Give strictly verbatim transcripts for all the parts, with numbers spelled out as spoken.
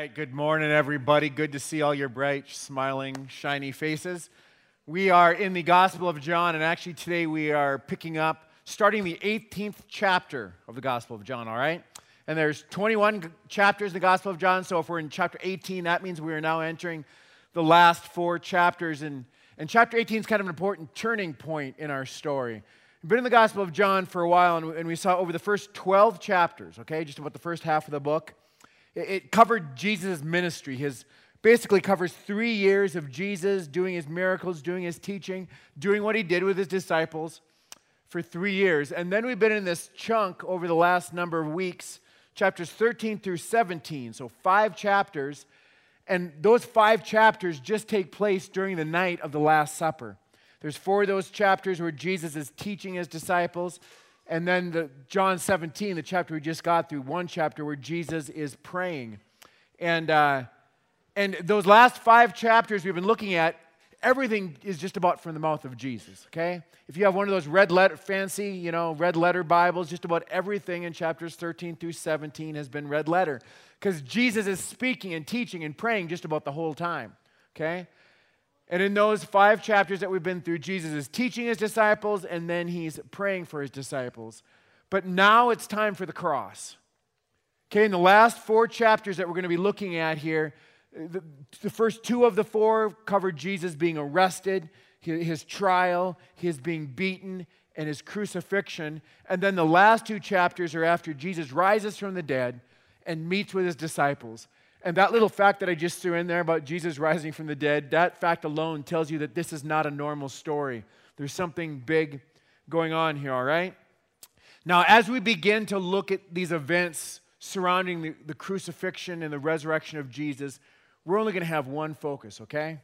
right, good morning, everybody. Good to see all your bright, smiling, shiny faces. We are in the Gospel of John, and actually today we are picking up, starting the eighteenth chapter of the Gospel of John, all right? And there's twenty-one chapters in the Gospel of John, so if we're in chapter eighteen, that means we are now entering the last four chapters. And, and chapter eighteen is kind of an important turning point in our story. We've been in the Gospel of John for a while, and, and we saw over the first twelve chapters, okay, just about the first half of the book. It covered Jesus' ministry. His basically covers three years of Jesus doing his miracles, doing his teaching, doing what he did with his disciples for three years. And then we've been in this chunk over the last number of weeks, chapters thirteen through seventeen, so five chapters. And those five chapters just take place during the night of the Last Supper. There's four of those chapters where Jesus is teaching his disciples. And then the John seventeen, the chapter we just got through, one chapter where Jesus is praying. And, uh, and those last five chapters we've been looking at, everything is just about from the mouth of Jesus, okay? If you have one of those red letter, fancy, you know, red letter Bibles, just about everything in chapters thirteen through seventeen has been red letter. Because Jesus is speaking and teaching and praying just about the whole time, okay? And in those five chapters that we've been through, Jesus is teaching his disciples, and then he's praying for his disciples. But now it's time for the cross. Okay, in the last four chapters that we're going to be looking at here, the, the first two of the four covered Jesus being arrested, his, his trial, his being beaten, and his crucifixion. And then the last two chapters are after Jesus rises from the dead and meets with his disciples. And that little fact that I just threw in there about Jesus rising from the dead, that fact alone tells you that this is not a normal story. There's something big going on here, all right? Now, as we begin to look at these events surrounding the, the crucifixion and the resurrection of Jesus, we're only going to have one focus, okay?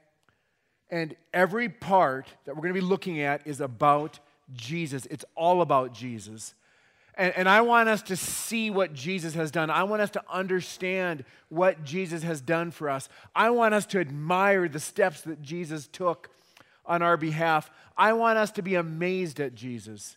And every part that we're going to be looking at is about Jesus. It's all about Jesus. And, and I want us to see what Jesus has done. I want us to understand what Jesus has done for us. I want us to admire the steps that Jesus took on our behalf. I want us to be amazed at Jesus.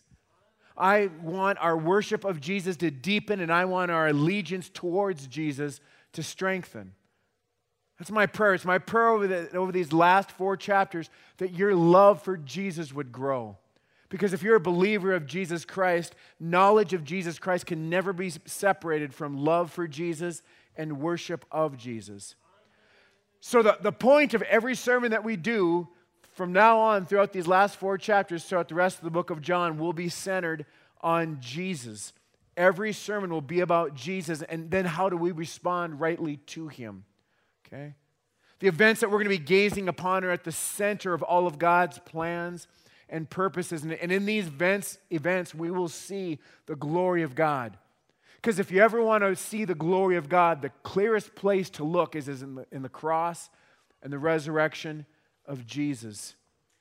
I want our worship of Jesus to deepen, and I want our allegiance towards Jesus to strengthen. That's my prayer. It's my prayer over, the, over these last four chapters that your love for Jesus would grow. Because if you're a believer of Jesus Christ, knowledge of Jesus Christ can never be separated from love for Jesus and worship of Jesus. So the, the point of every sermon that we do from now on throughout these last four chapters, throughout the rest of the book of John, will be centered on Jesus. Every sermon will be about Jesus, and then how do we respond rightly to him? Okay? The events that we're going to be gazing upon are at the center of all of God's plans and purposes. And in these events, events, we will see the glory of God. Because if you ever want to see the glory of God, the clearest place to look is, is in, the, in the cross and the resurrection of Jesus.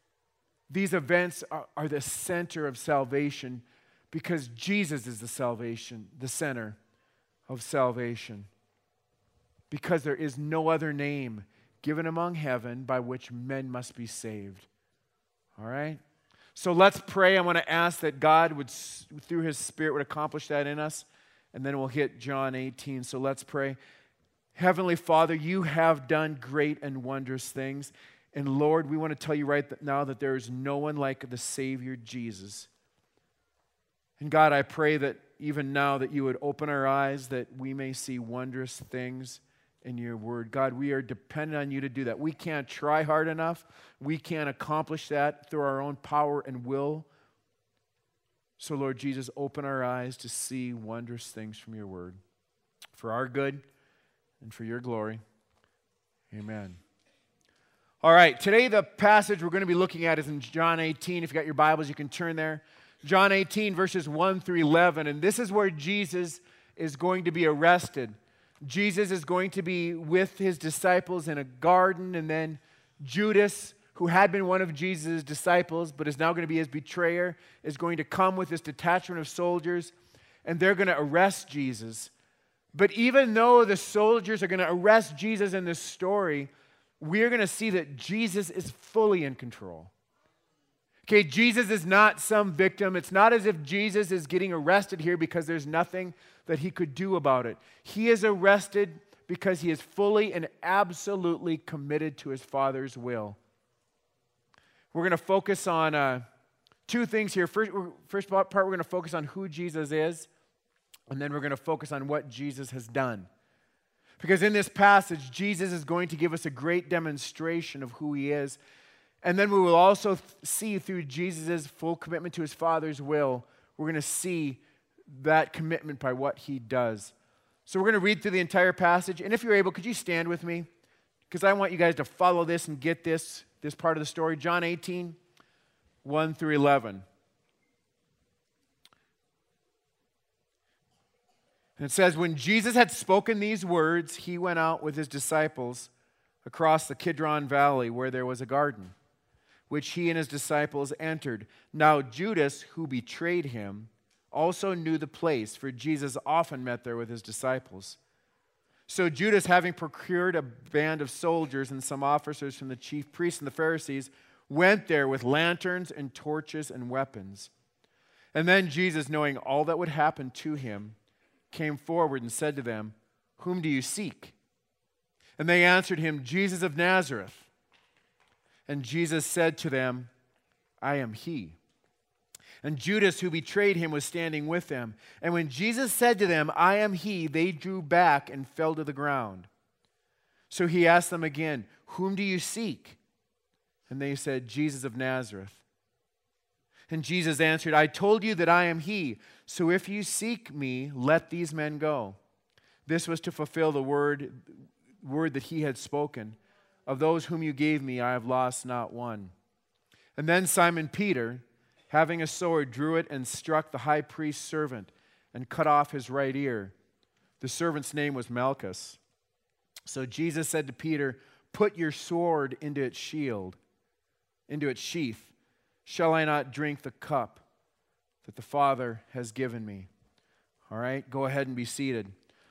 These events are, are the center of salvation because Jesus is the salvation, the center of salvation. Because there is no other name given among heaven by which men must be saved. All right? So let's pray. I want to ask that God would, through his Spirit, would accomplish that in us. And then we'll hit John eighteen. So let's pray. Heavenly Father, you have done great and wondrous things. And Lord, we want to tell you right now that there is no one like the Savior Jesus. And God, I pray that even now that you would open our eyes that we may see wondrous things in your word. God, we are dependent on you to do that. We can't try hard enough. We can't accomplish that through our own power and will. So, Lord Jesus, open our eyes to see wondrous things from your word for our good and for your glory. Amen. All right, today the passage we're going to be looking at is in John eighteen. If you got your Bibles, you can turn there. John eighteen, verses one through eleven. And this is where Jesus is going to be arrested. Jesus is going to be with his disciples in a garden, and then Judas, who had been one of Jesus' disciples but is now going to be his betrayer, is going to come with this detachment of soldiers, and they're going to arrest Jesus. But even though the soldiers are going to arrest Jesus in this story, we're going to see that Jesus is fully in control. Okay, Jesus is not some victim. It's not as if Jesus is getting arrested here because there's nothing that he could do about it. He is arrested because he is fully and absolutely committed to his Father's will. We're going to focus on uh, two things here. First, first part, we're going to focus on who Jesus is, and then we're going to focus on what Jesus has done. Because in this passage, Jesus is going to give us a great demonstration of who he is. And then we will also th- see through Jesus' full commitment to his Father's will, we're going to see that commitment by what he does. So we're going to read through the entire passage. And if you're able, could you stand with me? Because I want you guys to follow this and get this, this part of the story. John eighteen, one through eleven. And it says, when Jesus had spoken these words, he went out with his disciples across the Kidron Valley where there was a garden, which he and his disciples entered. Now Judas, who betrayed him, also knew the place, for Jesus often met there with his disciples. So Judas, having procured a band of soldiers and some officers from the chief priests and the Pharisees, went there with lanterns and torches and weapons. And then Jesus, knowing all that would happen to him, came forward and said to them, whom do you seek? And they answered him, Jesus of Nazareth. And Jesus said to them, I am he. And Judas, who betrayed him, was standing with them. And when Jesus said to them, I am he, they drew back and fell to the ground. So he asked them again, whom do you seek? And they said, Jesus of Nazareth. And Jesus answered, I told you that I am he. So if you seek me, let these men go. This was to fulfill the word, word that he had spoken. Of those whom you gave me, I have lost not one. And then Simon Peter, having a sword, drew it and struck the high priest's servant and cut off his right ear. The servant's name was Malchus. So Jesus said to Peter, put your sword into its shield, into its sheath. Shall I not drink the cup that the Father has given me? All right, go ahead and be seated.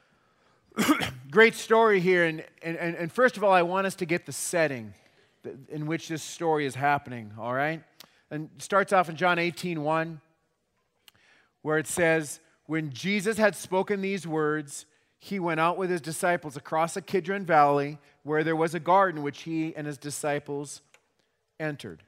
Great story here, and, and, and first of all, I want us to get the setting in which this story is happening, all right? And it starts off in John eighteen one, where it says, when Jesus had spoken these words, he went out with his disciples across the Kidron Valley, where there was a garden which he and his disciples entered.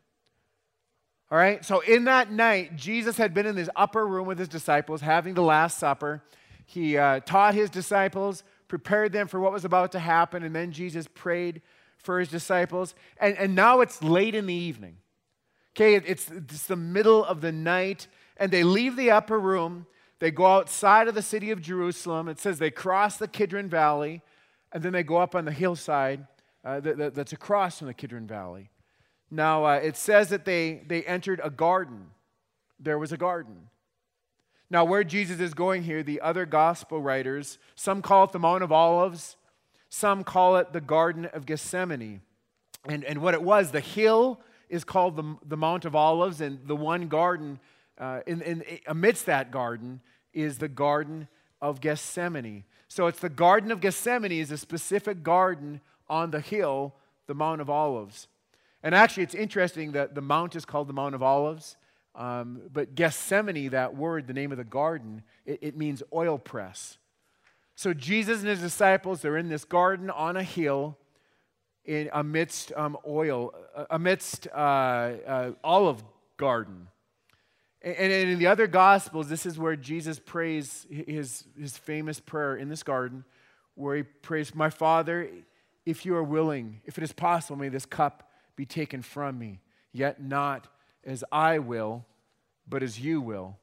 All right, so in that night, Jesus had been in this upper room with his disciples, having the Last Supper. He uh, taught his disciples, prepared them for what was about to happen, and then Jesus prayed for his disciples. And, and now it's late in the evening. Okay, it's, it's the middle of the night, and they leave the upper room. They go outside of the city of Jerusalem. It says they cross the Kidron Valley, and then they go up on the hillside uh, that, that, that's across from the Kidron Valley. Now, uh, it says that they, they entered a garden. There was a garden. Now, where Jesus is going here, the other gospel writers, some call it the Mount of Olives, some call it the Garden of Gethsemane. And, and what it was, the hill is called the, the Mount of Olives, and the one garden uh, in, in, amidst that garden is the Garden of Gethsemane. So it's the Garden of Gethsemane is a specific garden on the hill, the Mount of Olives. And actually, it's interesting that the mount is called the Mount of Olives, um, but Gethsemane, that word, the name of the garden, it, it means oil press. So Jesus and his disciples, they're in this garden on a hill in amidst um, oil, uh, amidst uh, uh, olive garden. And, and in the other Gospels, this is where Jesus prays his, his famous prayer in this garden, where he prays, my Father, if you are willing, if it is possible, may this cup be taken from me, yet not as I will, but as you will.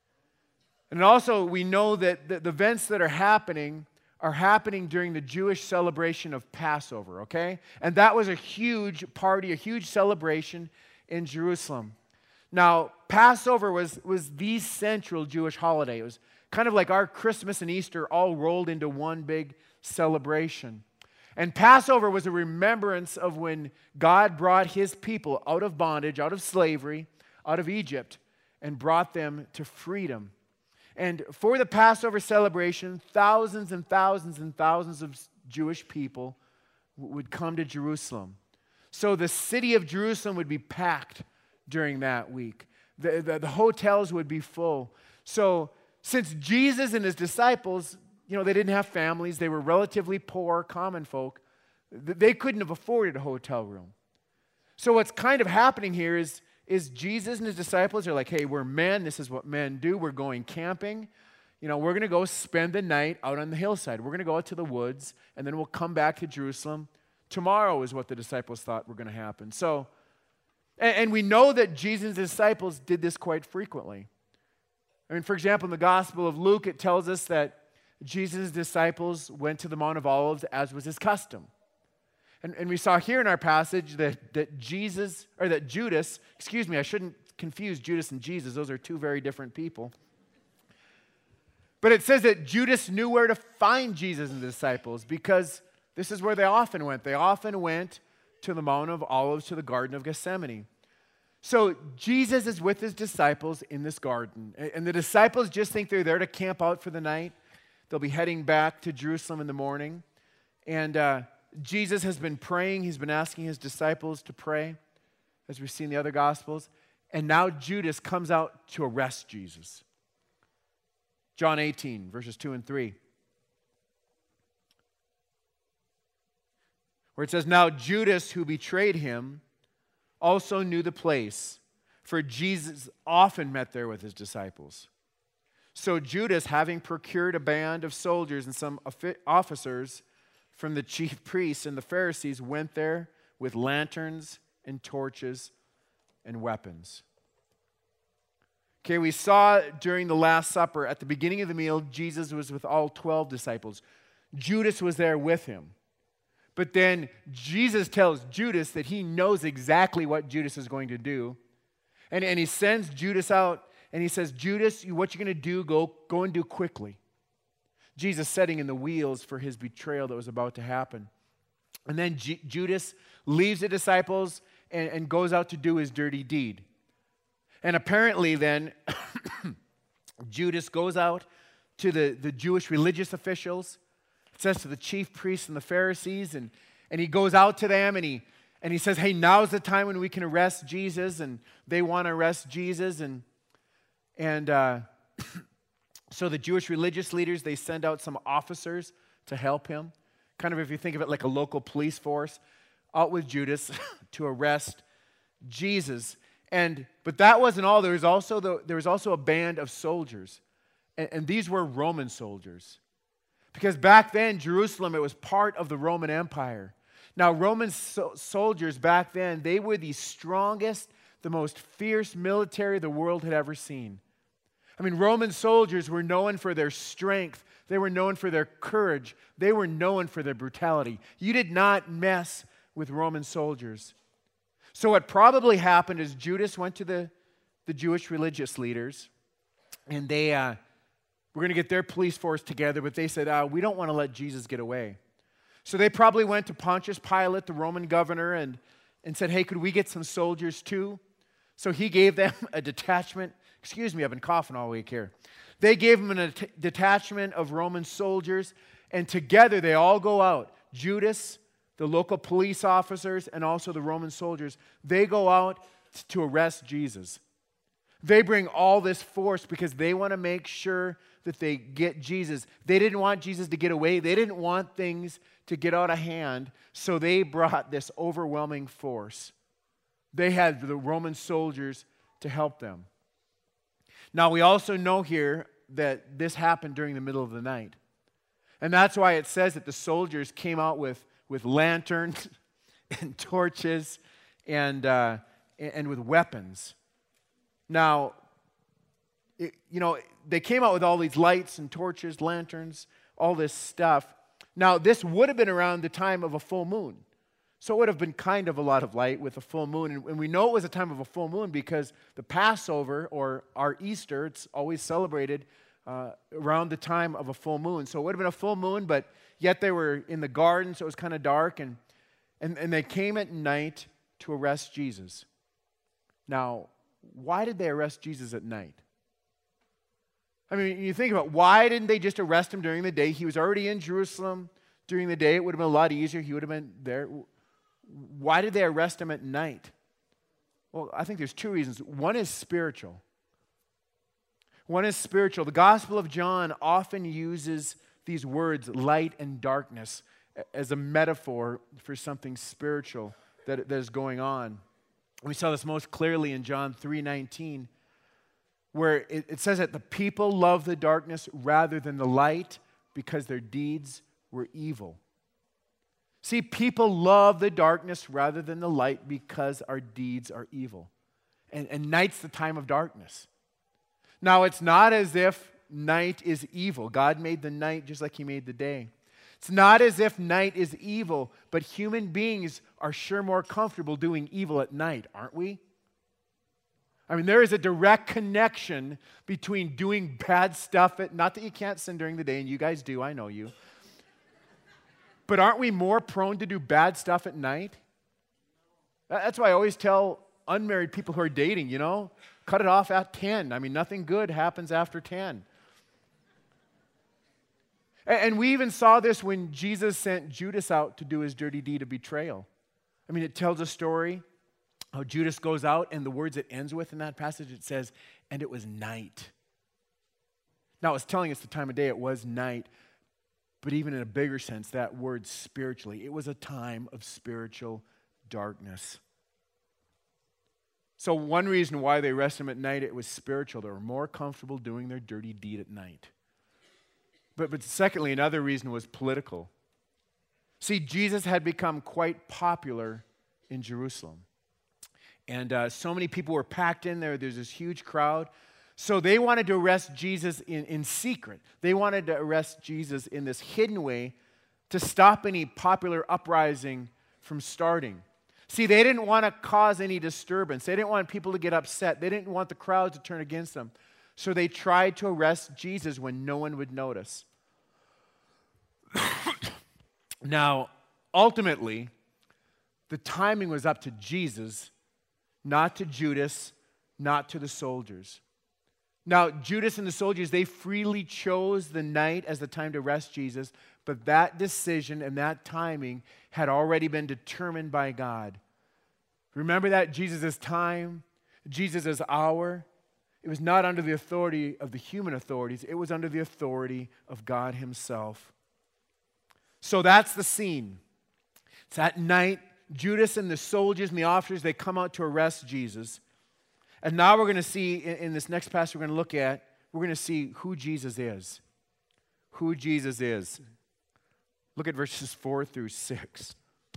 And also, we know that the, the events that are happening are happening during the Jewish celebration of Passover, okay? And that was a huge party, a huge celebration in Jerusalem. Now, Passover was, was the central Jewish holiday. It was kind of like our Christmas and Easter all rolled into one big celebration. And Passover was a remembrance of when God brought his people out of bondage, out of slavery, out of Egypt, and brought them to freedom. And for the Passover celebration, thousands and thousands and thousands of Jewish people would come to Jerusalem. So the city of Jerusalem would be packed during that week. The, the, the hotels would be full. So since Jesus and his disciples, you know, they didn't have families. They were relatively poor, common folk. They couldn't have afforded a hotel room. So what's kind of happening here is, is Jesus and his disciples are like, hey, we're men. This is what men do. We're going camping. You know, we're going to go spend the night out on the hillside. We're going to go out to the woods, and then we'll come back to Jerusalem. Tomorrow is what the disciples thought were going to happen. So, and, and we know that Jesus' disciples did this quite frequently. I mean, for example, in the Gospel of Luke, it tells us that Jesus' disciples went to the Mount of Olives as was his custom. And, and we saw here in our passage that, that Jesus, or that Judas, excuse me, I shouldn't confuse Judas and Jesus. Those are two very different people. But it says that Judas knew where to find Jesus and the disciples because this is where they often went. They often went to the Mount of Olives, to the Garden of Gethsemane. So Jesus is with his disciples in this garden. And the disciples just think they're there to camp out for the night. They'll be heading back to Jerusalem in the morning. And uh, Jesus has been praying. He's been asking his disciples to pray, as we see in the other Gospels. And now Judas comes out to arrest Jesus. John eighteen, verses two and three. Where it says, now Judas, who betrayed him, also knew the place, for Jesus often met there with his disciples. So Judas, having procured a band of soldiers and some officers from the chief priests and the Pharisees, went there with lanterns and torches and weapons. Okay, we saw during the Last Supper, at the beginning of the meal, Jesus was with all twelve disciples. Judas was there with him. But then Jesus tells Judas that he knows exactly what Judas is going to do. And, and he sends Judas out and he says, Judas, what you're going to do, go, go and do quickly. Jesus setting in the wheels for his betrayal that was about to happen. And then G- Judas leaves the disciples and, and goes out to do his dirty deed. And apparently then, Judas goes out to the, the Jewish religious officials. It says to the chief priests and the Pharisees, and, and he goes out to them and he, and he says, hey, now's the time when we can arrest Jesus, and they want to arrest Jesus. And, and uh, so the Jewish religious leaders, they send out some officers to help him. Kind of if you think of it like a local police force, out with Judas to arrest Jesus. And but that wasn't all. There was also the, there was also a band of soldiers, and, and these were Roman soldiers, because back then Jerusalem, it was part of the Roman Empire. Now Roman so- soldiers back then, they were the strongest, the most fierce military the world had ever seen. I mean, Roman soldiers were known for their strength. They were known for their courage. They were known for their brutality. You did not mess with Roman soldiers. So what probably happened is Judas went to the, the Jewish religious leaders, and they uh, were going to get their police force together, but they said, uh, we don't want to let Jesus get away. So they probably went to Pontius Pilate, the Roman governor, and, and said, hey, could we get some soldiers too? So he gave them a detachment. Excuse me, I've been coughing all week here. They gave him a detachment of Roman soldiers, and together they all go out. Judas, the local police officers, and also the Roman soldiers, they go out to arrest Jesus. They bring all this force because they want to make sure that they get Jesus. They didn't want Jesus to get away. They didn't want things to get out of hand, so they brought this overwhelming force. They had the Roman soldiers to help them. Now, we also know here that this happened during the middle of the night. And that's why it says that the soldiers came out with with lanterns and torches and, uh, and with weapons. Now, it, you know, they came out with all these lights and torches, lanterns, all this stuff. Now, this would have been around the time of a full moon. So it would have been kind of a lot of light with a full moon. And, and we know it was a time of a full moon because the Passover, or our Easter, it's always celebrated uh, around the time of a full moon. So it would have been a full moon, but yet they were in the garden, so it was kind of dark, and, and, and they came at night to arrest Jesus. Now, why did they arrest Jesus at night? I mean, you think about, why didn't they just arrest him during the day? He was already in Jerusalem during the day. It would have been a lot easier. He would have been there. Why did they arrest him at night? Well, I think there's two reasons. One is spiritual. One is spiritual. The Gospel of John often uses these words, light and darkness, as a metaphor for something spiritual that, that is going on. We saw this most clearly in John three nineteen, where it, it says that the people love the darkness rather than the light because their deeds were evil. See, people love the darkness rather than the light because our deeds are evil. And, and night's the time of darkness. Now, it's not as if night is evil. God made the night just like he made the day. It's not as if night is evil, but human beings are sure more comfortable doing evil at night, aren't we? I mean, there is a direct connection between doing bad stuff at, not that you can't sin during the day, and you guys do, I know you. But aren't we more prone to do bad stuff at night? That's why I always tell unmarried people who are dating, you know, cut it off at ten. I mean, nothing good happens after ten. And we even saw this when Jesus sent Judas out to do his dirty deed of betrayal. I mean, it tells a story how Judas goes out, and the words it ends with in that passage, it says, and it was night. Now, it's telling us the time of day, it was night. But even in a bigger sense, that word spiritually, it was a time of spiritual darkness. So one reason why they arrested him at night, it was spiritual. They were more comfortable doing their dirty deed at night. But, but secondly, another reason was political. See, Jesus had become quite popular in Jerusalem. And uh, so many people were packed in there. There's this huge crowd. So they wanted to arrest Jesus in, in secret. They wanted to arrest Jesus in this hidden way to stop any popular uprising from starting. See, they didn't want to cause any disturbance. They didn't want people to get upset. They didn't want the crowd to turn against them. So they tried to arrest Jesus when no one would notice. Now, ultimately, the timing was up to Jesus, not to Judas, not to the soldiers. Now, Judas and the soldiers, they freely chose the night as the time to arrest Jesus, but that decision and that timing had already been determined by God. Remember that? Jesus' time, Jesus' hour, it was not under the authority of the human authorities. It was under the authority of God himself. So that's the scene. It's at night. Judas and the soldiers and the officers, they come out to arrest Jesus. And now we're going to see, in, in this next passage we're going to look at, we're going to see who Jesus is. Who Jesus is. Look at verses four through six.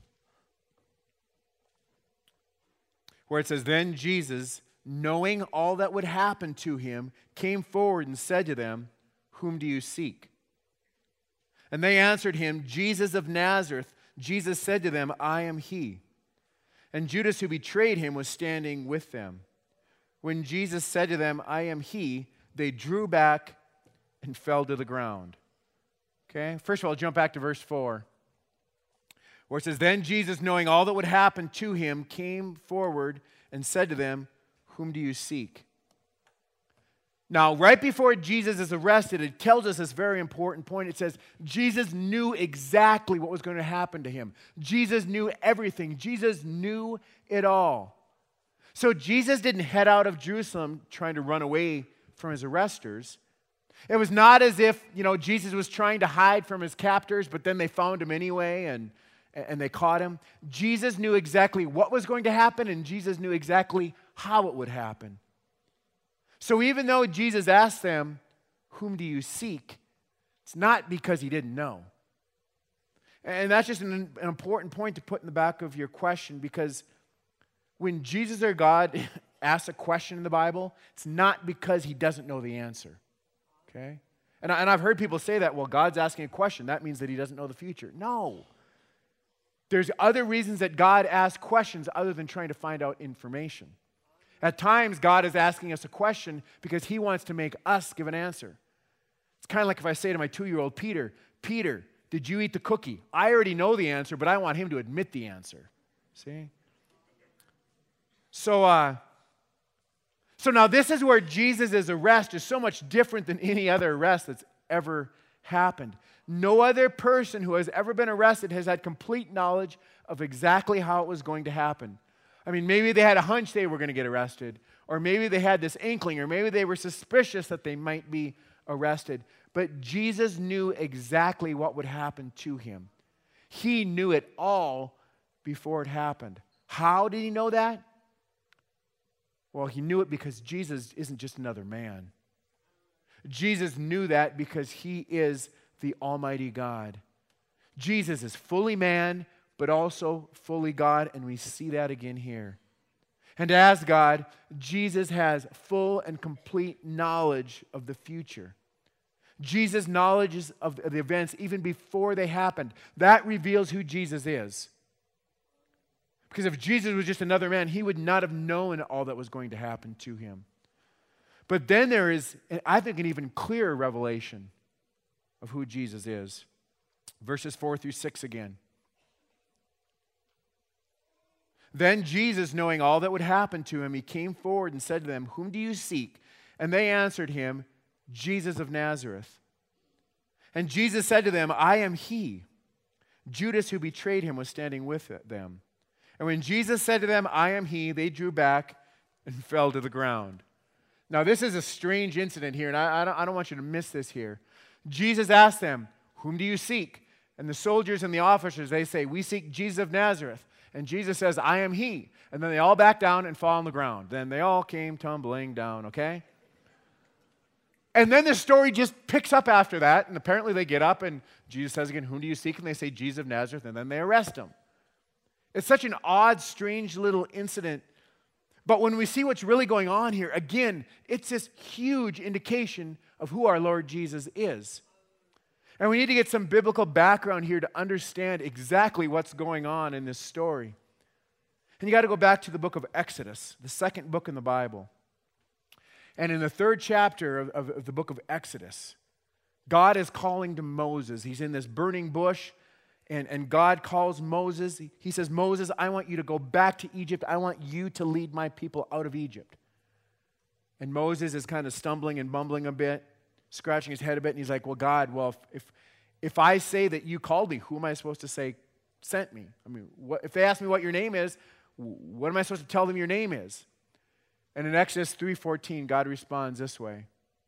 Where it says, then Jesus, knowing all that would happen to him, came forward and said to them, whom do you seek? And they answered him, Jesus of Nazareth. Jesus said to them, I am he. And Judas, who betrayed him, was standing with them. When Jesus said to them, I am he, they drew back and fell to the ground. Okay, first of all, jump back to verse four. Where it says, then Jesus, knowing all that would happen to him, came forward and said to them, whom do you seek? Now, right before Jesus is arrested, it tells us this very important point. It says, Jesus knew exactly what was going to happen to him. Jesus knew everything. Jesus knew it all. So Jesus didn't head out of Jerusalem trying to run away from his arresters. It was not as if, you know, Jesus was trying to hide from his captors, but then they found him anyway and, and they caught him. Jesus knew exactly what was going to happen, and Jesus knew exactly how it would happen. So even though Jesus asked them, whom do you seek? It's not because he didn't know. And that's just an, an important point to put in the back of your question, because when Jesus or God asks a question in the Bible, it's not because he doesn't know the answer. Okay? And, I, and I've heard people say that, well, God's asking a question. That means that he doesn't know the future. No. There's other reasons that God asks questions other than trying to find out information. At times, God is asking us a question because he wants to make us give an answer. It's kind of like if I say to my two-year-old Peter, Peter, did you eat the cookie? I already know the answer, but I want him to admit the answer. See? So, uh, so now this is where Jesus' arrest is so much different than any other arrest that's ever happened. No other person who has ever been arrested has had complete knowledge of exactly how it was going to happen. I mean, maybe they had a hunch they were going to get arrested, or maybe they had this inkling, or maybe they were suspicious that they might be arrested. But Jesus knew exactly what would happen to him. He knew it all before it happened. How did he know that? Well, he knew it because Jesus isn't just another man. Jesus knew that because he is the Almighty God. Jesus is fully man, but also fully God, and we see that again here. And as God, Jesus has full and complete knowledge of the future. Jesus' knowledge of the events even before they happened. That reveals who Jesus is. Because if Jesus was just another man, he would not have known all that was going to happen to him. But then there is, I think, an even clearer revelation of who Jesus is. Verses four through six again. Then Jesus, knowing all that would happen to him, he came forward and said to them, "Whom do you seek?" And they answered him, "Jesus of Nazareth." And Jesus said to them, "I am he." Judas, who betrayed him, was standing with them. And when Jesus said to them, "I am he," they drew back and fell to the ground. Now, this is a strange incident here, and I, I, don't, I don't want you to miss this here. Jesus asked them, "Whom do you seek?" And the soldiers and the officers, they say, "We seek Jesus of Nazareth." And Jesus says, "I am he." And then they all back down and fall on the ground. Then they all came tumbling down, okay? And then the story just picks up after that, and apparently they get up, and Jesus says again, "Whom do you seek?" And they say, "Jesus of Nazareth," and then they arrest him. It's such an odd, strange little incident. But when we see what's really going on here, again, it's this huge indication of who our Lord Jesus is. And we need to get some biblical background here to understand exactly what's going on in this story. And you got to go back to the book of Exodus, the second book in the Bible. And in the third chapter of, of, of the book of Exodus, God is calling to Moses. He's in this burning bush, and, and God calls Moses. He says, "Moses, I want you to go back to Egypt. I want you to lead my people out of Egypt." And Moses is kind of stumbling and bumbling a bit, scratching his head a bit, and he's like, "Well, God, well, if, if, if I say that you called me, who am I supposed to say sent me? I mean, what, if they ask me what your name is, what am I supposed to tell them your name is?" And in Exodus three fourteen, God responds this way.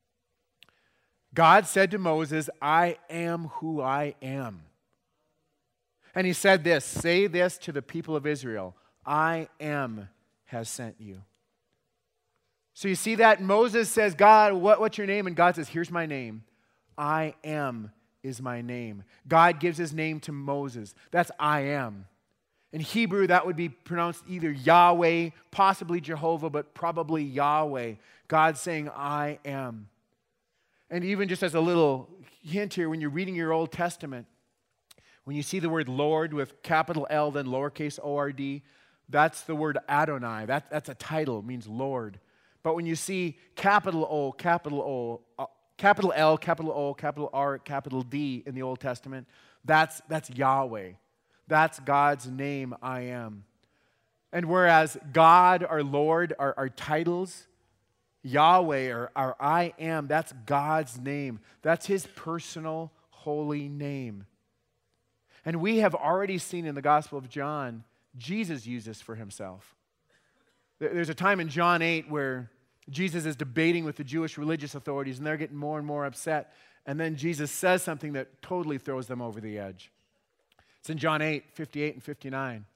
God said to Moses, "I am who I am." And he said this, "Say this to the people of Israel, I am has sent you." So you see that? Moses says, "God, what, what's your name?" And God says, "Here's my name. I am is my name." God gives his name to Moses. That's I am. In Hebrew, that would be pronounced either Yahweh, possibly Jehovah, but probably Yahweh. God saying, "I am." And even just as a little hint here, when you're reading your Old Testament, when you see the word Lord with capital L, then lowercase O R D, that's the word Adonai. That, that's a title, it means Lord. But when you see capital O, capital O, uh, capital L, capital O, capital R, capital D in the Old Testament, that's, that's Yahweh. That's God's name, I am. And whereas God, our Lord, are our titles, Yahweh, or our I am, that's God's name. That's his personal, holy name. And we have already seen in the Gospel of John, Jesus use this for himself. There's a time in John eight where Jesus is debating with the Jewish religious authorities, and they're getting more and more upset. And then Jesus says something that totally throws them over the edge. It's in John eight, fifty-eight and fifty-nine.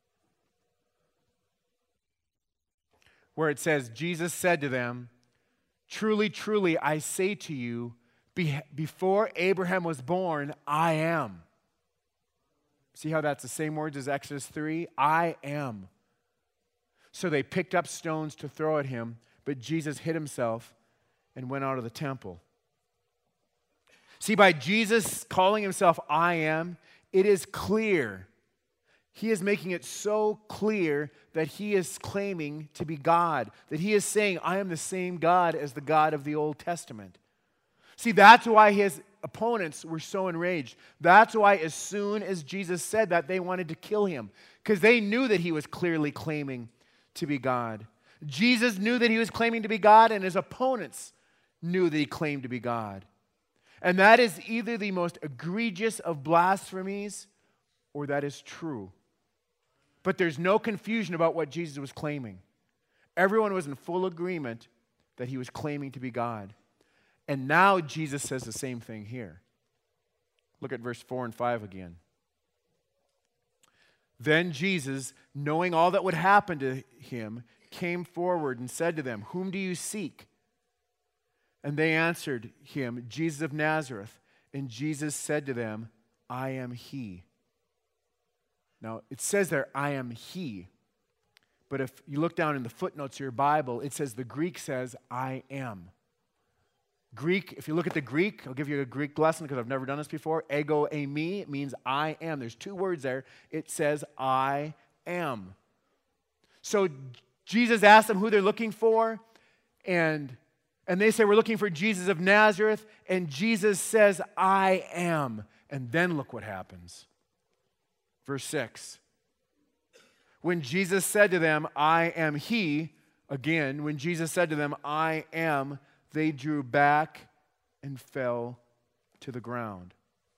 Where it says, Jesus said to them, "Truly, truly, I say to you, be- before Abraham was born, I am." See how that's the same words as Exodus three? I am. So they picked up stones to throw at him, but Jesus hid himself and went out of the temple. See, by Jesus calling himself I am, it is clear. He is making it so clear that he is claiming to be God, that he is saying, "I am the same God as the God of the Old Testament." See, that's why his opponents were so enraged. That's why as soon as Jesus said that, they wanted to kill him, because they knew that he was clearly claiming to be God. Jesus knew that he was claiming to be God, and his opponents knew that he claimed to be God. And that is either the most egregious of blasphemies, or that is true. But there's no confusion about what Jesus was claiming. Everyone was in full agreement that he was claiming to be God. And now Jesus says the same thing here. Look at verse four and five again. Then Jesus, knowing all that would happen to him, came forward and said to them, "Whom do you seek?" And they answered him, "Jesus of Nazareth." And Jesus said to them, "I am he." Now, it says there, "I am he." But if you look down in the footnotes of your Bible, it says, the Greek says, "I am." Greek, if you look at the Greek, I'll give you a Greek lesson because I've never done this before. Ego eimi, it means I am. There's two words there. It says, "I am." So Jesus asked them who they're looking for, and, and they say, "We're looking for Jesus of Nazareth." And Jesus says, "I am." And then look what happens. Verse six. When Jesus said to them, "I am he," again, when Jesus said to them, "I am," they drew back and fell to the ground.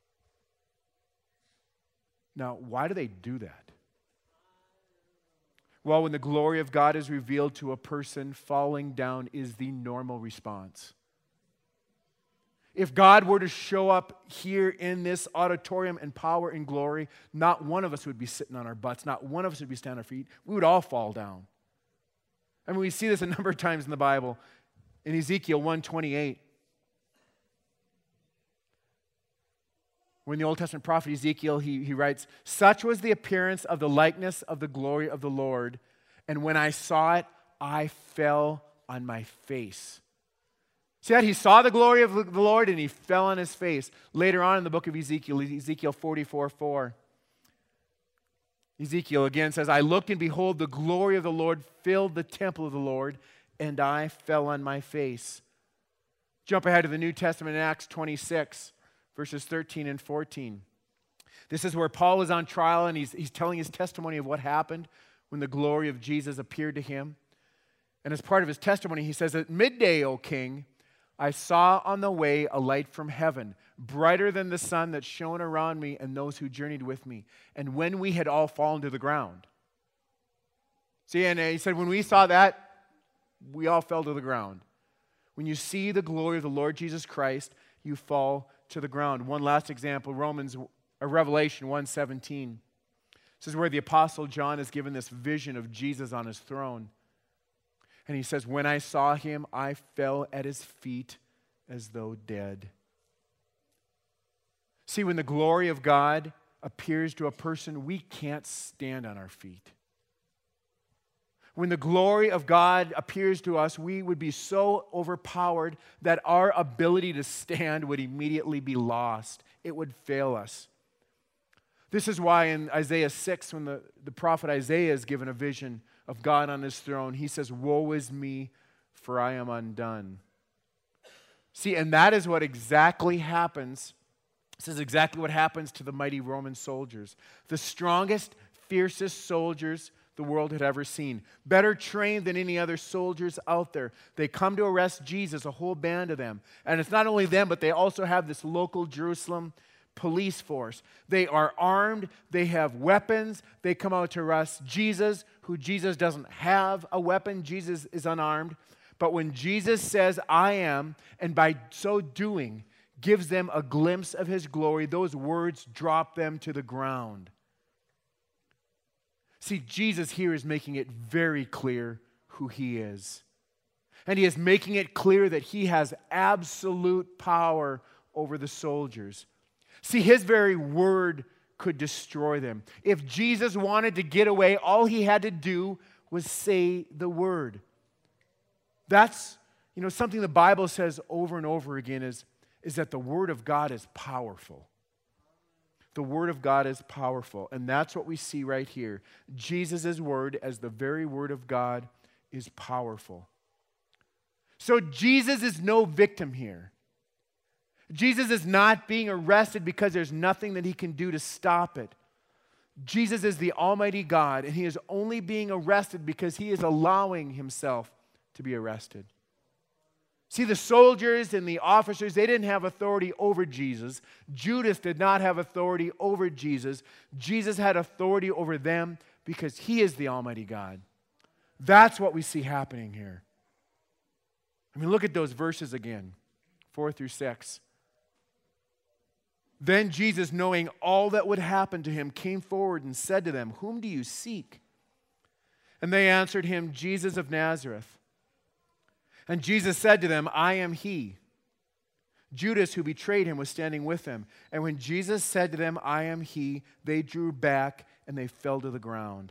Now, why do they do that? Well, when the glory of God is revealed to a person, falling down is the normal response. If God were to show up here in this auditorium in power and glory, not one of us would be sitting on our butts. Not one of us would be standing on our feet. We would all fall down. I mean, we see this a number of times in the Bible. In Ezekiel one twenty-eight, when the Old Testament prophet Ezekiel, he, he writes, "Such was the appearance of the likeness of the glory of the Lord, and when I saw it, I fell on my face." See that? He saw the glory of the Lord and he fell on his face. Later on in the book of Ezekiel, Ezekiel forty-four four, Ezekiel again says, "I looked and behold, the glory of the Lord filled the temple of the Lord, and I fell on my face." Jump ahead to the New Testament in Acts twenty-six, verses thirteen and fourteen. This is where Paul is on trial and he's, he's telling his testimony of what happened when the glory of Jesus appeared to him. And as part of his testimony, he says, "At midday, O king, I saw on the way a light from heaven, brighter than the sun that shone around me and those who journeyed with me. And when we had all fallen to the ground." See, and he said, when we saw that, we all fell to the ground. When you see the glory of the Lord Jesus Christ, you fall to the ground. One last example, Romans, or Revelation one seventeen. This is where the Apostle John is given this vision of Jesus on his throne. And he says, "When I saw him, I fell at his feet as though dead." See, when the glory of God appears to a person, we can't stand on our feet. When the glory of God appears to us, we would be so overpowered that our ability to stand would immediately be lost. It would fail us. This is why in Isaiah six, when the, the prophet Isaiah is given a vision of God on his throne, he says, "Woe is me, for I am undone." See, and that is what exactly happens. This is exactly what happens to the mighty Roman soldiers. The strongest, fiercest soldiers the world had ever seen. Better trained than any other soldiers out there. They come to arrest Jesus, a whole band of them. And it's not only them, but they also have this local Jerusalem police force. They are armed. They have weapons. They come out to arrest Jesus, who Jesus doesn't have a weapon. Jesus is unarmed. But when Jesus says, "I am," and by so doing, gives them a glimpse of his glory, those words drop them to the ground. See, Jesus here is making it very clear who he is. And he is making it clear that he has absolute power over the soldiers. See, his very word could destroy them. If Jesus wanted to get away, all he had to do was say the word. That's, you know, something the Bible says over and over again is, is that the word of God is powerful. The word of God is powerful. And that's what we see right here. Jesus' word, as the very word of God, is powerful. So Jesus is no victim here. Jesus is not being arrested because there's nothing that he can do to stop it. Jesus is the Almighty God, and he is only being arrested because he is allowing himself to be arrested. See, the soldiers and the officers, they didn't have authority over Jesus. Judas did not have authority over Jesus. Jesus had authority over them because he is the Almighty God. That's what we see happening here. I mean, look at those verses again. four through six. Then Jesus, knowing all that would happen to him, came forward and said to them, "Whom do you seek?" And they answered him, "Jesus of Nazareth." And Jesus said to them, "I am he." Judas, who betrayed him, was standing with them. And when Jesus said to them, "I am he," they drew back and they fell to the ground.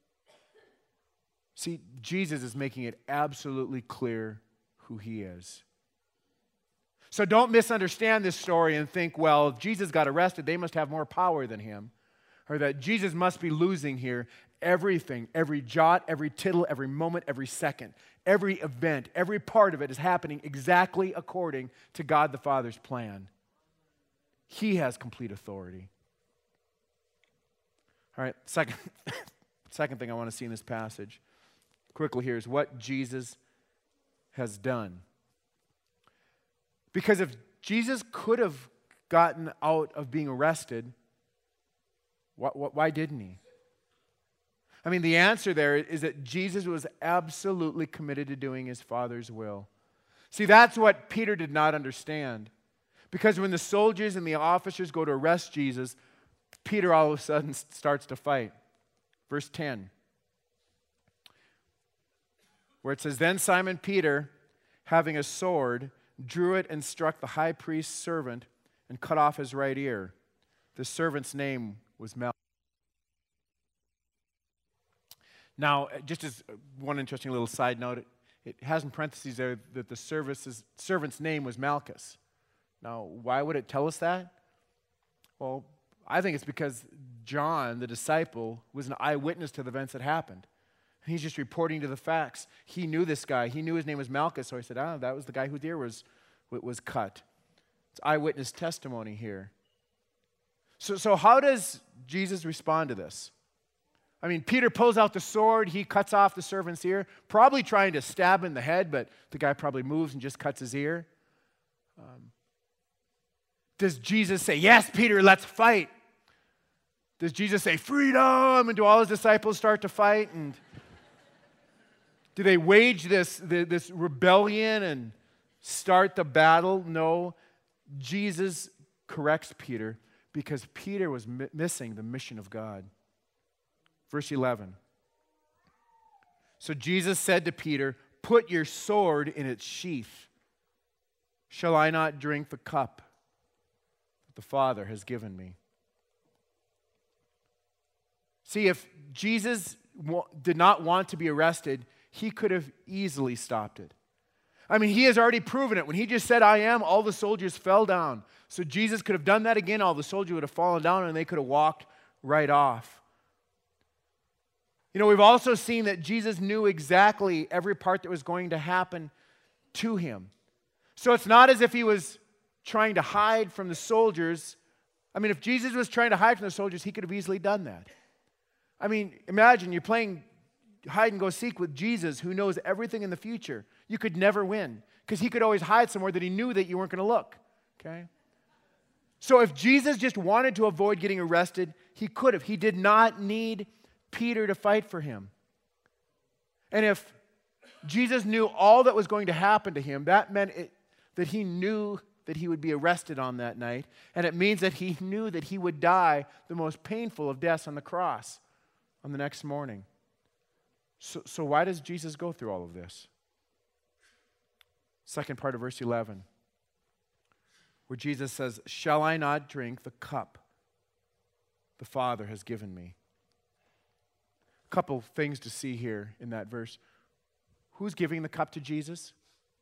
See, Jesus is making it absolutely clear who he is. So don't misunderstand this story and think, well, if Jesus got arrested, they must have more power than him. Or that Jesus must be losing here. Everything, every jot, every tittle, every moment, every second, every event, every part of it is happening exactly according to God the Father's plan. He has complete authority. All right, second, second thing I want to see in this passage, quickly here, is what Jesus has done. Because if Jesus could have gotten out of being arrested, why, why didn't he? I mean, the answer there is that Jesus was absolutely committed to doing his Father's will. See, that's what Peter did not understand. Because when the soldiers and the officers go to arrest Jesus, Peter all of a sudden starts to fight. Verse ten, where it says, "Then Simon Peter, having a sword, drew it and struck the high priest's servant and cut off his right ear. The servant's name was Malchus." Now, just as one interesting little side note, it, it has in parentheses there that the service's, servant's name was Malchus. Now, why would it tell us that? Well, I think it's because John, the disciple, was an eyewitness to the events that happened. And he's just reporting to the facts. He knew this guy. He knew his name was Malchus, so he said, ah, that was the guy whose ear was, was cut. It's eyewitness testimony here. So, so how does Jesus respond to this? I mean, Peter pulls out the sword. He cuts off the servant's ear, probably trying to stab him in the head, but the guy probably moves and just cuts his ear. Um, does Jesus say, "Yes, Peter, let's fight"? Does Jesus say, "Freedom"? And do all his disciples start to fight? And do they wage this, this rebellion and start the battle? No. Jesus corrects Peter because Peter was mi- missing the mission of God. Verse eleven. So Jesus said to Peter, "Put your sword in its sheath. Shall I not drink the cup that the Father has given me?" See, if Jesus wa- did not want to be arrested, he could have easily stopped it. I mean, he has already proven it. When he just said, "I am," all the soldiers fell down. So Jesus could have done that again. All the soldiers would have fallen down and they could have walked right off. You know, we've also seen that Jesus knew exactly every part that was going to happen to him. So it's not as if he was trying to hide from the soldiers. I mean, if Jesus was trying to hide from the soldiers, he could have easily done that. I mean, imagine you're playing hide and go seek with Jesus, who knows everything in the future. You could never win because he could always hide somewhere that he knew that you weren't going to look. Okay? So if Jesus just wanted to avoid getting arrested, he could have. He did not need Peter to fight for him. And if Jesus knew all that was going to happen to him, that meant it, that he knew that he would be arrested on that night. And it means that he knew that he would die the most painful of deaths on the cross on the next morning. So, so why does Jesus go through all of this? Second part of verse eleven, where Jesus says, "Shall I not drink the cup the Father has given me?" Couple things to see here in that verse. Who's giving the cup to Jesus?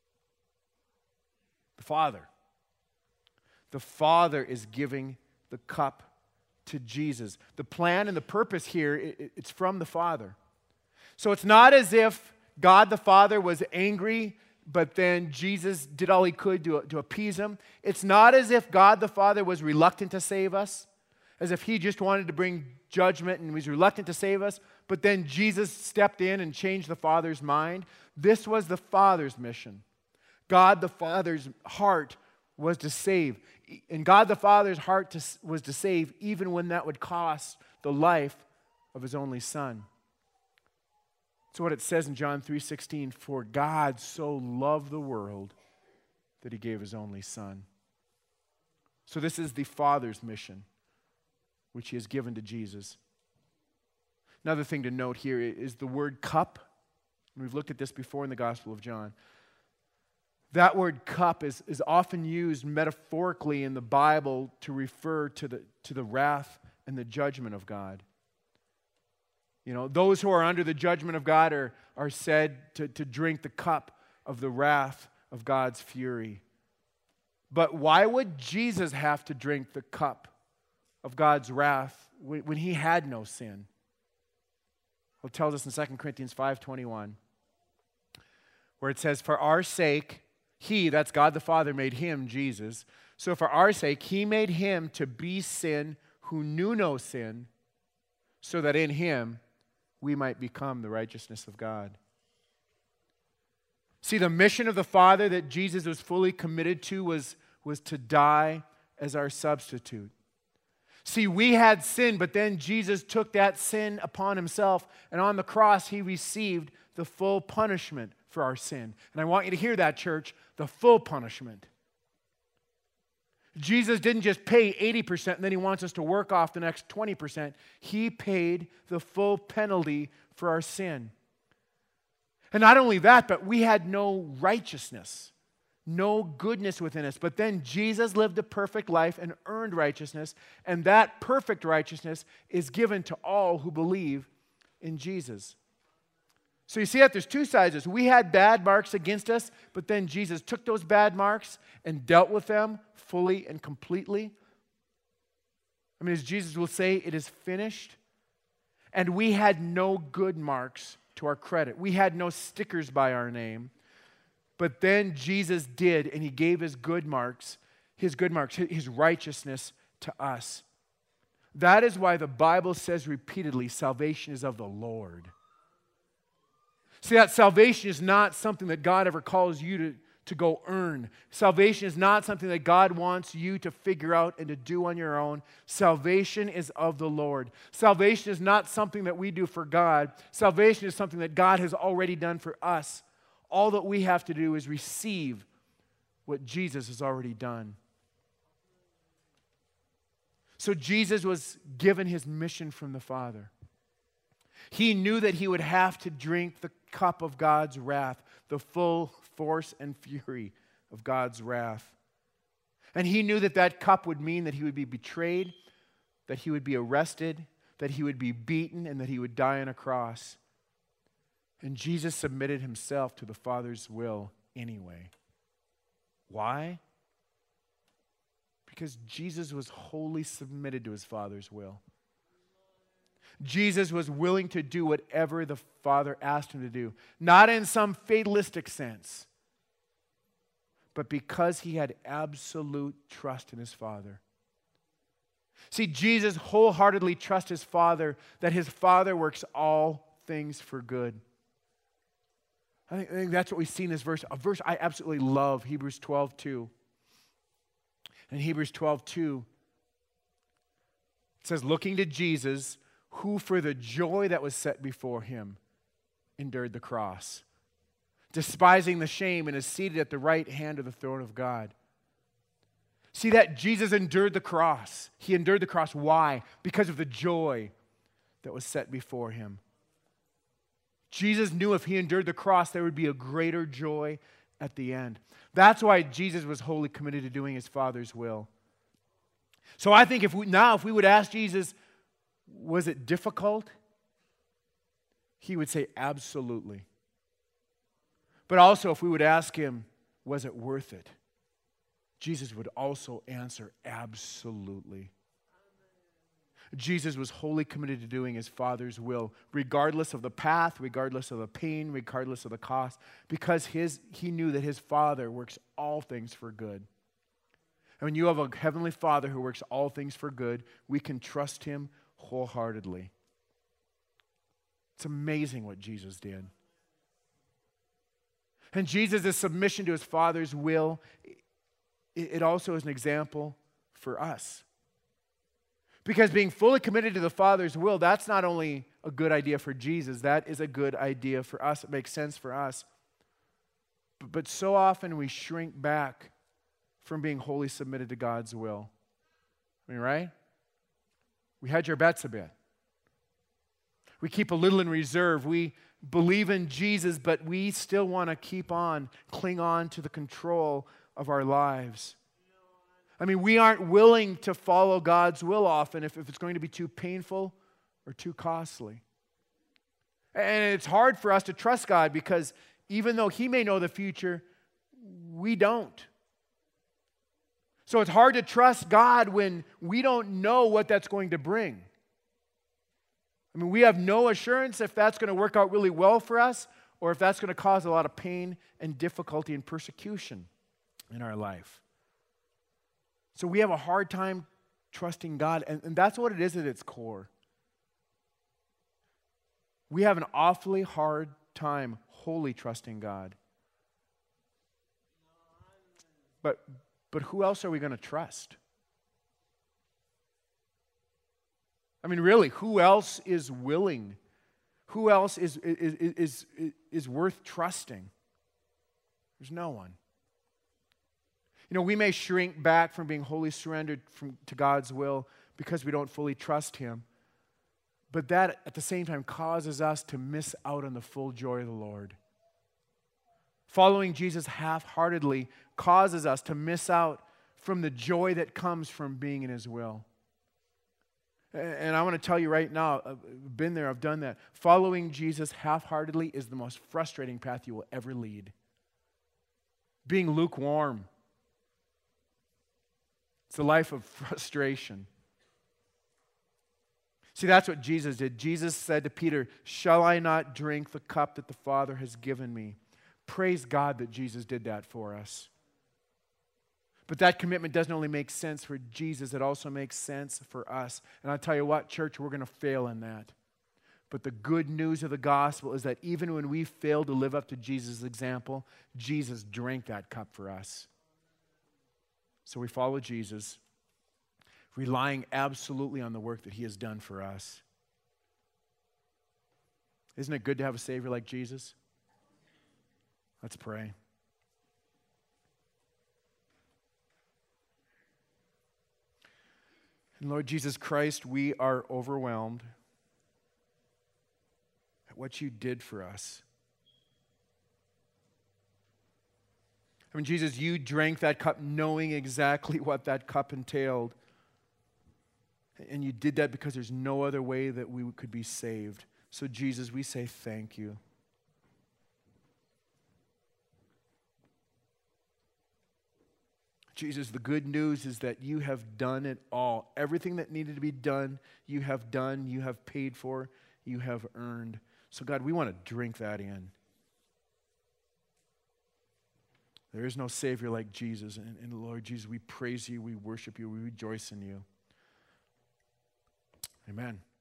The Father. The Father is giving the cup to Jesus. The plan and the purpose here, it, it's from the Father. So it's not as if God the Father was angry, but then Jesus did all he could to, to appease him. It's not as if God the Father was reluctant to save us, as if he just wanted to bring judgment and was reluctant to save us, but then Jesus stepped in and changed the Father's mind. This was the Father's mission. God the Father's heart was to save. And God the Father's heart to, was to save even when that would cost the life of his only Son. That's what it says in John three sixteen, "For God so loved the world that he gave his only Son. So this is the Father's mission, which he has given to Jesus. Another thing to note here is the word cup. We've looked at this before in the Gospel of John. That word cup is, is often used metaphorically in the Bible to refer to the, to the wrath and the judgment of God. You know, those who are under the judgment of God are, are said to, to drink the cup of the wrath of God's fury. But why would Jesus have to drink the cup of God's wrath when, when he had no sin? Well, it tells us in Second Corinthians five twenty-one, where it says, for our sake, he, that's God the Father, made him, Jesus. So for our sake, he made him to be sin who knew no sin, so that in him we might become the righteousness of God. See, the mission of the Father that Jesus was fully committed to was, was to die as our substitute. See, we had sin, but then Jesus took that sin upon himself, and on the cross he received the full punishment for our sin. And I want you to hear that, church, the full punishment. Jesus didn't just pay eighty percent and then he wants us to work off the next twenty percent. He paid the full penalty for our sin. And not only that, but we had no righteousness, no goodness within us. But then Jesus lived a perfect life and earned righteousness, and that perfect righteousness is given to all who believe in Jesus. So you see that there's two sides of this. We had bad marks against us, but then Jesus took those bad marks and dealt with them fully and completely. I mean, as Jesus will say, it is finished. And we had no good marks to our credit. We had no stickers by our name. But then Jesus did, and he gave his good marks, his good marks, his righteousness to us. That is why the Bible says repeatedly, salvation is of the Lord. See, that salvation is not something that God ever calls you to, to go earn. Salvation is not something that God wants you to figure out and to do on your own. Salvation is of the Lord. Salvation is not something that we do for God. Salvation is something that God has already done for us. All that we have to do is receive what Jesus has already done. So Jesus was given his mission from the Father. He knew that he would have to drink the cup of God's wrath, the full force and fury of God's wrath. And he knew that that cup would mean that he would be betrayed, that he would be arrested, that he would be beaten, and that he would die on a cross. And Jesus submitted himself to the Father's will anyway. Why? Because Jesus was wholly submitted to his Father's will. Jesus was willing to do whatever the Father asked him to do. Not in some fatalistic sense, but because he had absolute trust in his Father. See, Jesus wholeheartedly trusts his Father, that his Father works all things for good. I think, I think that's what we see in this verse. A verse I absolutely love, Hebrews twelve two. In Hebrews twelve two, it says, looking to Jesus, who for the joy that was set before him endured the cross, despising the shame, and is seated at the right hand of the throne of God. See that Jesus endured the cross. He endured the cross. Why? Because of the joy that was set before him. Jesus knew if he endured the cross, there would be a greater joy at the end. That's why Jesus was wholly committed to doing his Father's will. So I think if we, now if we would ask Jesus, was it difficult? He would say absolutely. But also if we would ask him, was it worth it? Jesus would also answer absolutely. Jesus was wholly committed to doing his Father's will, regardless of the path, regardless of the pain, regardless of the cost, because his, he knew that his Father works all things for good. And when you have a heavenly Father who works all things for good, we can trust him wholeheartedly. It's amazing what Jesus did. And Jesus' submission to his Father's will, it also is an example for us. Because being fully committed to the Father's will, that's not only a good idea for Jesus, that is a good idea for us. It makes sense for us. But, but so often we shrink back from being wholly submitted to God's will. I mean, right? We hedge our bets a bit. We keep a little in reserve. We believe in Jesus, but we still want to keep on, cling on to the control of our lives. I mean, we aren't willing to follow God's will often if, if it's going to be too painful or too costly. And it's hard for us to trust God because even though He may know the future, we don't. So it's hard to trust God when we don't know what that's going to bring. I mean, we have no assurance if that's going to work out really well for us or if that's going to cause a lot of pain and difficulty and persecution in our life. So we have a hard time trusting God, and, and that's what it is at its core. We have an awfully hard time wholly trusting God. But, but who else are we going to trust? I mean, really, who else is willing? Who else is, is, is, is, is worth trusting? There's no one. You know, we may shrink back from being wholly surrendered from, to God's will because we don't fully trust Him. But that, at the same time, causes us to miss out on the full joy of the Lord. Following Jesus half-heartedly causes us to miss out from the joy that comes from being in His will. And I want to tell you right now, I've been there, I've done that. Following Jesus half-heartedly is the most frustrating path you will ever lead. Being lukewarm. It's a life of frustration. See, that's what Jesus did. Jesus said to Peter, "Shall I not drink the cup that the Father has given me?" Praise God that Jesus did that for us. But that commitment doesn't only make sense for Jesus, it also makes sense for us. And I'll tell you what, church, we're going to fail in that. But the good news of the gospel is that even when we fail to live up to Jesus' example, Jesus drank that cup for us. So we follow Jesus, relying absolutely on the work that He has done for us. Isn't it good to have a Savior like Jesus? Let's pray. And Lord Jesus Christ, we are overwhelmed at what You did for us. I mean, Jesus, You drank that cup knowing exactly what that cup entailed. And You did that because there's no other way that we could be saved. So Jesus, we say thank You. Jesus, the good news is that You have done it all. Everything that needed to be done, You have done, You have paid for, You have earned. So God, we want to drink that in. There is no Savior like Jesus. And, and Lord Jesus, we praise You, we worship You, we rejoice in You. Amen.